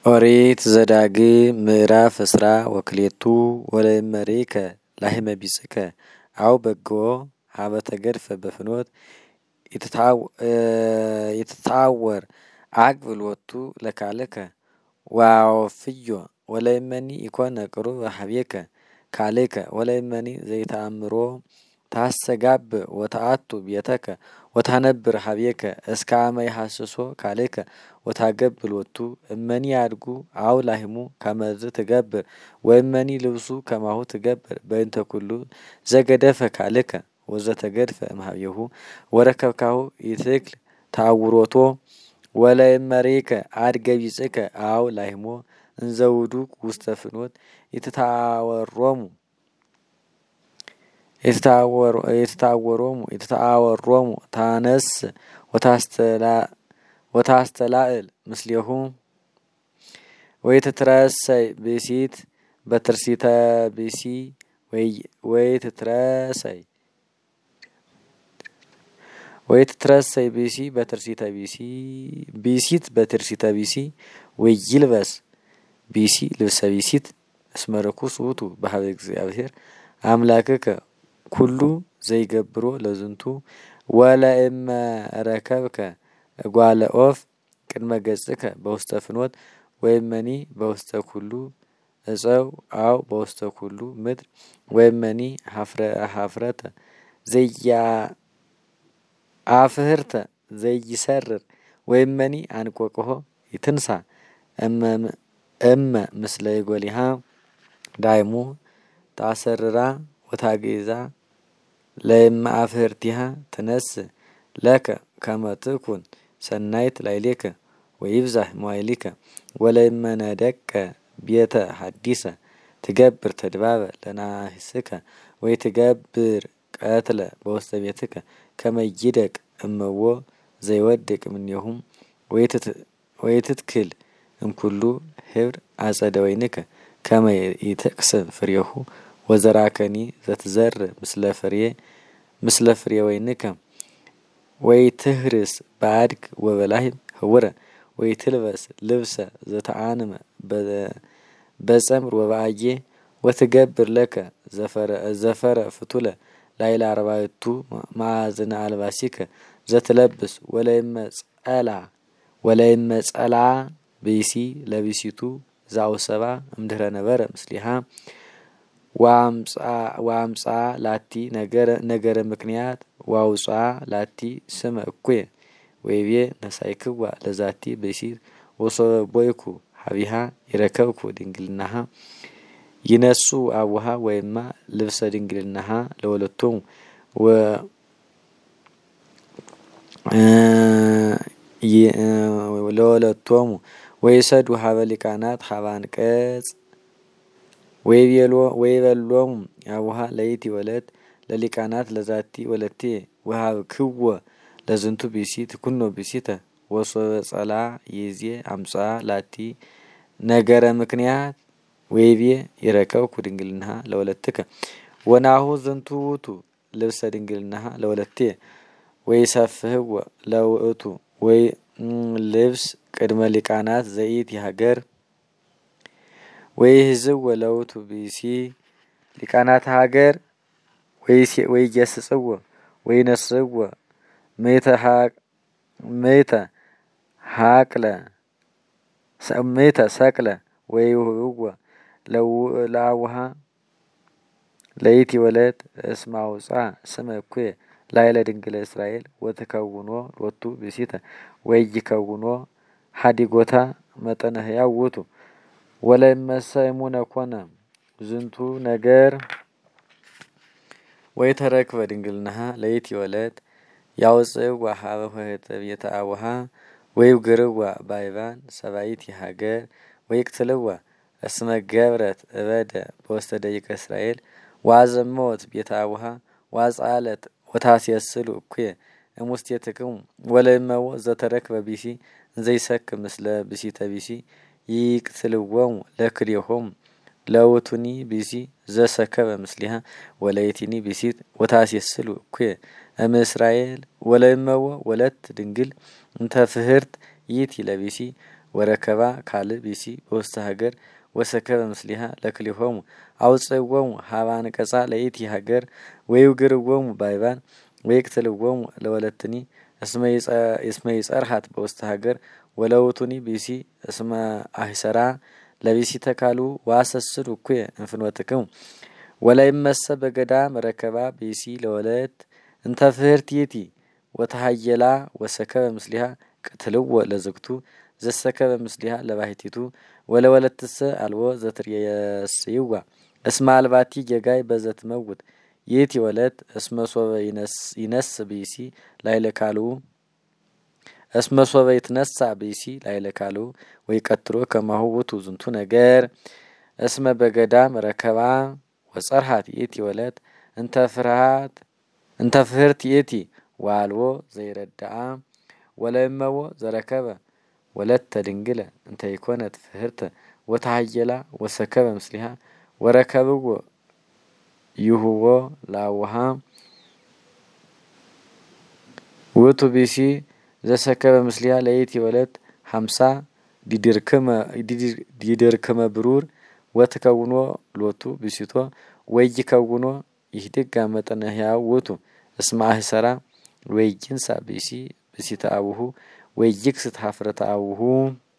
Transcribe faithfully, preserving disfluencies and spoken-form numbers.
ኦሪት ዘዳግም ምዕራፍ እስራ ወክሌቱ ወለእመሬከ ላህመ ቢጽከ አው በግዎ ሀበ ተገድፈ በፍኖት ይትታወር አቅብል ወቱ ለካለከ ዋወፍዮ ወለእመኒ ኢኮነ ቅሩብ ሀቤከ ካሌከ ወለእመኒ ዘይተአምሮ ታሰጋብ ወተአቱ ቤተከ ወታነብር ሀቤከ እስከ አመ ይሐስሶ ካሌከ ወታገብር ወቱ እመኒ ያድጉ አው ላህሙ ከመዝ ትገብር ወእመኒ ልብሱ ከማሁ ትገብር በእንተ ኩሉ ዘገደፈ ካሌከ ወዘተገድፈ እምኀቤሁ ወረከብካሁ ይትክል ታውሮቶ ወለእመሬከ አድገ ቢጽከ አው ላህሞ እንዘውዱቅ ውስተ ፍኖት ይትታወሮሙ ይትታወሮሙ ይትታወሮሙ ታነስ ወታስተላ ወታስተላእል ምስሌሁ ወይትትረሰይ ብእሲት በትርሲተ ብእሲ ወይትትረሰይ ወይትትረሰይ ብእሲ በትርሲተ ብእሲ ብእሲት በትርሲተ ብእሲ ወይልበስ ብእሲ ልብሰ ብእሲት እስመ ርኩስ ውእቱ በሀበ እግዚአብሔር አምላክከ ኩሉ ዘይገብሮ ለዝንቱ ወለእመ ረከብከ እጓለ ኦፍ ቅድመ ገጽከ በውስተ ፍኖት ወእመኒ በውስተ ኩሉ እፀው አው በውስተ ኩሉ ምድር ወእመኒ ሀፍረተ ዘያ አፍህርተ ዘይሰርር ወእመኒ አንቆቅሆ ይትንሳ እመ ምስለ ይጎሊሃ ዳይሙ ታሰርራ ወታጌዛ ለእመ አፍህርቲሃ ትነስ ለከ ከመ ትኩን ሰናይት ላይሌከ ወይብዛህ መዋይሊከ ወለእመ ነደቀ ቤተ ሐዲሰ ትገብር ተድባበ ለናህስከ ወይትገብር ቀትለ በውስተ ቤትከ ከመ ይደቅ እመዎ ዘይወድቅ እምኔሁም ወይትትክል እምኩሉ ህብር አጸደ ወይንከ ከመ ይትቅስም ፍሬሁ ወዘራከኒ ዘትዘር ምስለ ፍሬ ምስለ ፍሬ ወይንከ ወይትህርስ በአድግ ወበላህም ህውረ ወይትልበስ ልብሰ ዘተአንመ በጸምር ወበአዬ ወትገብር ለከ ዘፈረ ፍቱለ ላይለ አርባዕቱ ማዕዝነ አልባሲከ ዘትለብስ ወለእመ ጸላ ወለእመ ጸላ ብእሲ ለብእሲቱ ዘአውሰባ እምድህረ ነበረ ምስሊሃ ወአምጻ ላቲ ነገረ ምክንያት ዋውጻ ላቲ ስመ እኩየ ወይቤ ነሳይክዋ ለዛቲ ብእሲት ወሶበ ቦይኩ ሀቢሃ ይረከብኩ ድንግልናሃ ይነሱ አቡሃ ወይማ ልብሰ ድንግልናሃ ለወለቶሙ ለወለቶሙ ወይሰዱ ሀበ ሊቃናት ሀበ አንቀጽ ወይበሎሙ አቡሃ ለይቲ ወለት ለሊቃናት ለዛቲ ወለቴ ወሀብክዎ ለዝንቱ ብእሲ ትኩኖ ብእሲተ ወሶበ ጸላ ይዜ አምጻ ላቲ ነገረ ምክንያት ወይቤ ይረከብኩ ድንግልናሃ ለወለትከ ወናሁ ዝንቱ ውእቱ ልብሰ ድንግልናሃ ለወለቴ ወይሰፍህዎ ለውእቱ ወይ ልብስ ቅድመ ሊቃናት ዘኢቲ ሀገር ወይህዝዎ ለውእቱ ብእሲ ሊቃናት ሀገር ወይገስጽዎ ወይነስዎ ምእተ ሀቅለ ምእተ ሰቅለ ወይውህብዎ ለአቡሃ ለይቲ ወለት እስመ አውጻ ስመ እኩየ ላይለ ድንግለ እስራኤል ወትከውኖ ሎቱ ብእሲተ ወይከውኖ ሀዲጎታ መጠነ ህያው ውእቱ ወለእመሰ እሙነ ኮነ ዝንቱ ነገር ወይተረክበ ድንግልናሃ ለይቲ ወለት ያውፅእዋ ሀበ ኆኅተ ቤተ አቡሃ ወይውግርዋ ባይባን ሰባይቲ ሀገር ወይቅትልዋ እስመ ገብረት እበደ በውስተ ደቂቀ እስራኤል ዋዘመወት ቤተ አቡሃ ዋጻለት ወታስየስሉ እኩየ እሙስቴትክሙ ወለእመዎ ዘተረክበ ብእሲ እንዘይሰክር ምስለ ብእሲተ ብእሲ ይቅትልዎሙ ለክልኤሆሙ ለውእቱኒ ብእሲ ዘሰከበ ምስሊሃ ወለይቲኒ ብእሲት ወታስየስሉ እኩየ እምእስራኤል ወለእመዎ ወለት ድንግል እንተ ፍህርት ይእቲ ለብእሲ ወረከባ ካል ቢሲ በውስተ ሀገር ወሰከበ ምስሊሃ ለክሊሆሙ አውጽወሙ ሀባን ቀጻ ለይቲ ሀገር ወይውግርወሙ ባይባን ወይቅትልወሙ ለወለትኒ እስመ ይጸርሃት በውስተ ሀገር ወለውቱኒ ቢሲ እስመ አህሰራ ለቢሲ ተካሉ ዋሰስዱ ኩየ እንፍኖትክሙ ወላይመሰ በገዳም ረከባ ቢሲ ለወለት እንተ ፍህርት ይእቲ ወተሃየላ ወሰከበ ምስሊሃ ቅትልዎ ለዝግቱ ዘሰከበ ምስሊሃ ለባህቲቱ ወለወለትሰ አልቦ ዘትርየስይዋ እስመ አልባቲ ጌጋይ በዘት መውት ይእቲ ወለት እስመ ሶበ ይነስ ቢሲ ላይለካሉ እስመ ሶበ ይትነሳ ቢሲ ላይለካሉ ወይቀትሎ ከማሁ ውእቱ ዝንቱ ነገር እስመ በገዳም ረከባ ወጸርሃት ይእቲ ወለት እንተ ፍርሃት እንተ ፍህርት ይእቲ ዋልዎ ዘይረዳአ ወለእመዎ ዘረከበ ወለተ ድንግለ እንተ ይኮነት ፍህርተ ወተሃየላ ወሰከበ ምስሊሃ ወረከብዎ ይሁዎ ላውሃ ውእቱ ቢሲ ዘሰከበ ምስሊሃ ለይቲ ወለት ሀምሳ ዲድርክመ ብሩር ወትከውኖ ሎቱ ቢሲቶ ወይከውኖ ይህድጋ መጠነ ሕያው ውእቱ እስመ አህሰራ ወይጅንሳ ቢሲ ብሲተ አቡሁ ወይክስት ሀፍረተ አቡሁ